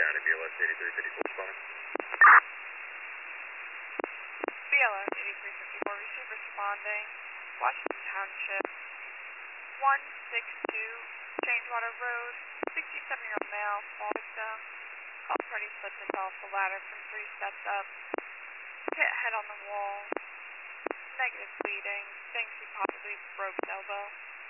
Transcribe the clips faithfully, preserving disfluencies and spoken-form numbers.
down in B L S eighty-three fifty-four, responding. B L S eighty-three fifty-four, receive responding, Washington Township, one six two, Changewater Road, sixty-seven-year-old male, fall victim, call party slipped and fell off the ladder from three steps up, hit head on the wall, negative bleeding, thinks he possibly broke his elbow.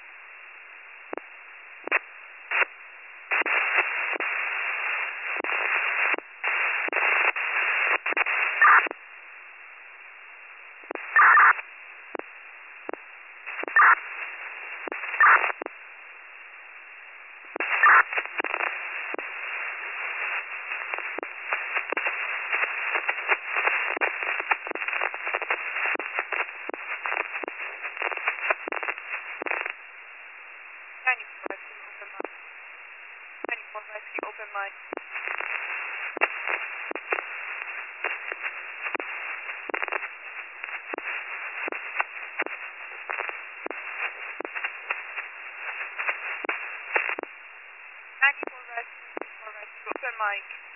ninety-four rescue, open line. ninety-four rescue, ninety-four rescue, open mic.